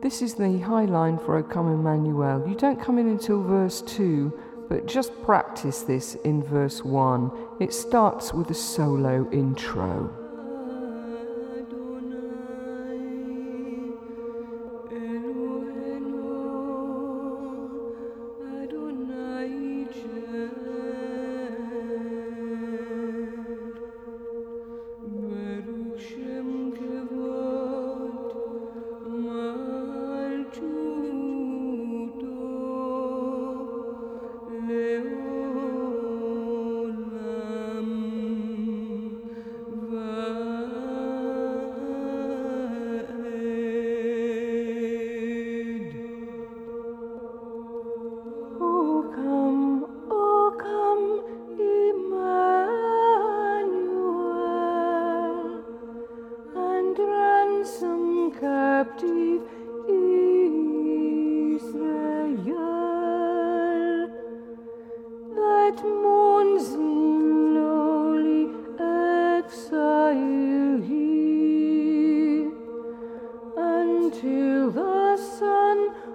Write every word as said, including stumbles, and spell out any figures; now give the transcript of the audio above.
This is the high line for O Come Emmanuel. You don't come in until verse two, but just practice this in verse one. It starts with a solo intro. Captive Israel that mourns in lowly exile here until the sun